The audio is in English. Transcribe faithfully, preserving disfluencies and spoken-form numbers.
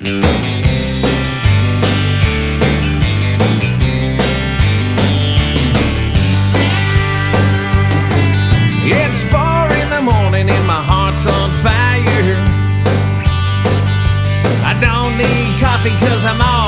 It's four in the morning and my heart's on fire. I don't need coffee cause I'm all